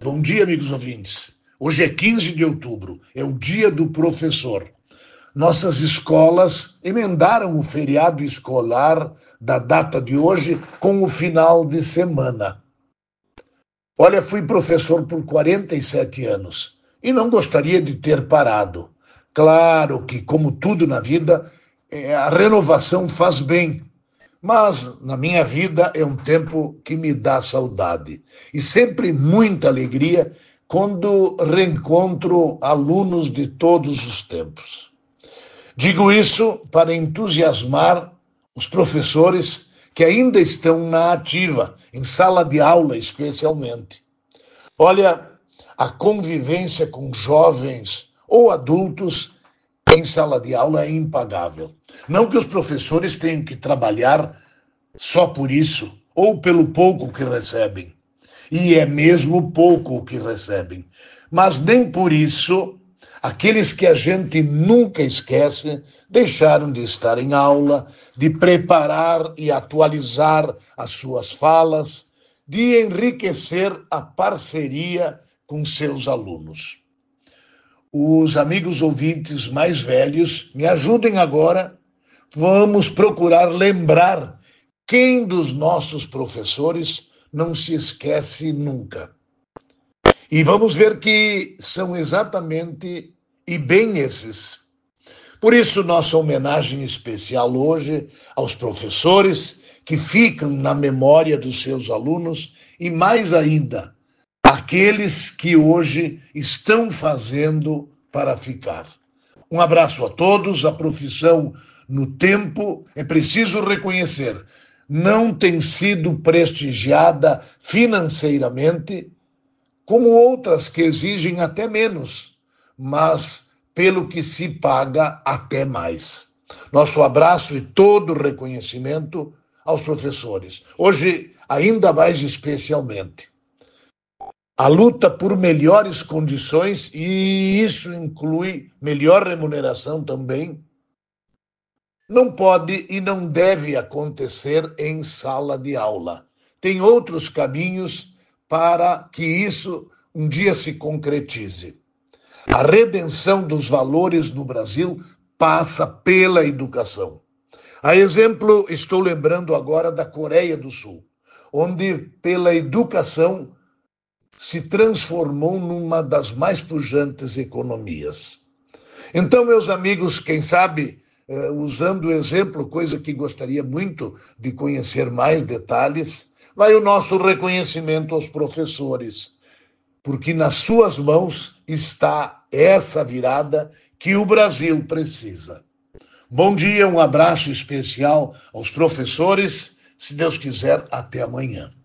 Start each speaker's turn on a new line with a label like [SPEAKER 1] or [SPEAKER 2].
[SPEAKER 1] Bom dia, amigos ouvintes. Hoje é 15 de outubro, é o Dia do Professor. Nossas escolas emendaram o feriado escolar da data de hoje com o final de semana. Olha, fui professor por 47 anos e não gostaria de ter parado. Claro que, como tudo na vida, a renovação faz bem. Mas na minha vida é um tempo que me dá saudade e sempre muita alegria quando reencontro alunos de todos os tempos. Digo isso para entusiasmar os professores que ainda estão na ativa, em sala de aula especialmente. Olha, a convivência com jovens ou adultos em sala de aula é impagável. Não que os professores tenham que trabalhar só por isso, ou pelo pouco que recebem. E é mesmo pouco o que recebem. Mas nem por isso, aqueles que a gente nunca esquece deixaram de estar em aula, de preparar e atualizar as suas falas, de enriquecer a parceria com seus alunos. Os amigos ouvintes mais velhos, me ajudem agora. Vamos procurar lembrar quem dos nossos professores não se esquece nunca. E vamos ver que são exatamente e bem esses. Por isso, nossa homenagem especial hoje aos professores que ficam na memória dos seus alunos e, mais ainda, aqueles que hoje estão fazendo para ficar. Um abraço a todos. A profissão no tempo, é preciso reconhecer, não tem sido prestigiada financeiramente, como outras que exigem até menos, mas pelo que se paga até mais. Nosso abraço e todo o reconhecimento aos professores. Hoje, ainda mais especialmente. A luta por melhores condições, e isso inclui melhor remuneração também, não pode e não deve acontecer em sala de aula. Tem outros caminhos para que isso um dia se concretize. A redenção dos valores no Brasil passa pela educação. A exemplo, estou lembrando agora da Coreia do Sul, onde pela educação se transformou numa das mais pujantes economias. Então, meus amigos, quem sabe, usando o exemplo, coisa que gostaria muito de conhecer mais detalhes, vai o nosso reconhecimento aos professores, porque nas suas mãos está essa virada que o Brasil precisa. Bom dia, um abraço especial aos professores. Se Deus quiser, até amanhã.